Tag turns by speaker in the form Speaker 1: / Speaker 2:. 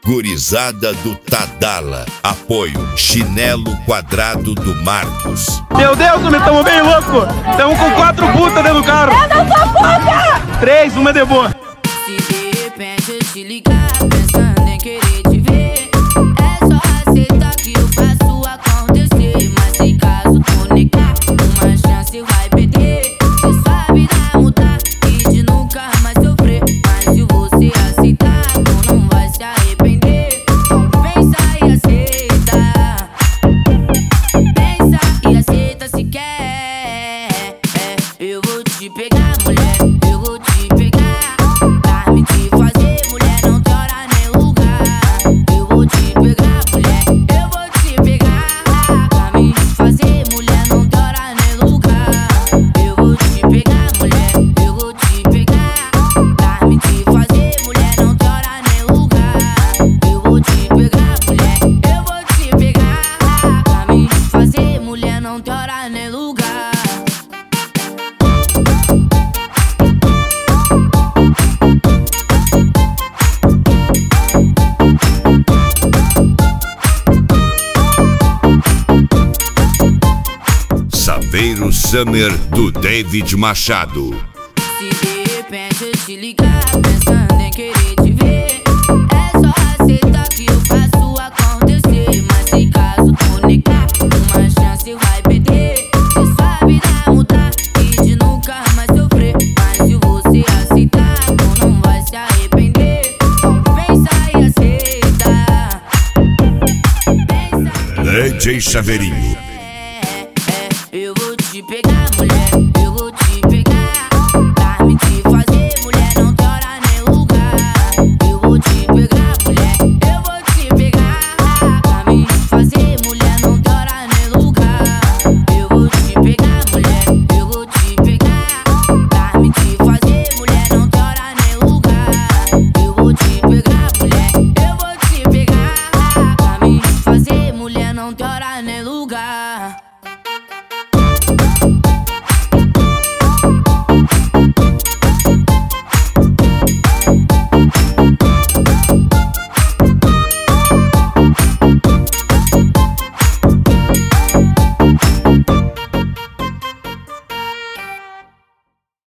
Speaker 1: Gurizada do Tadala. Apoio Chinelo Quadrado do Marcos.
Speaker 2: Meu Deus, me tamo bem louco. Tamo com 4 putas dentro do carro.
Speaker 3: Eu não sou puta!
Speaker 2: 3, uma de boa.
Speaker 4: Se de repente eu te ligar pensando em querer te ver, é só aceitar que eu faço acontecer. Mas se caso tu negar, uma chance vai perder. Se sua vida mudar e de nunca mais sofrer, mas se você aceitar, tu não vai se arrepender. Então pensa e aceita. Pensa e aceita se quer. Eu vou te pegar, mulher, eu vou te pegar. Pra me te fazer, mulher, não tem hora nem lugar. Eu vou te pegar, mulher, eu vou te pegar. Pra me te fazer, mulher, não tem hora nem lugar. Eu vou te pegar, mulher, eu vou te pegar. Pra me te fazer, mulher, não tem hora nem lugar. Eu vou te pegar, mulher, eu vou te pegar. Pra me te fazer, mulher, não tem hora nem lugar.
Speaker 1: Saveiro Summer do David Machado.
Speaker 4: Se de repente eu te ligar pensando em querer te ver, é só aceitar que eu faço acontecer. Mas se caso tu negar, uma chance vai perder. Se sua vida mudar e de nunca mais sofrer, mas se você aceitar, tu não vai se arrepender. Então pensa e aceita. Pensa.
Speaker 1: DJ Saveirinho.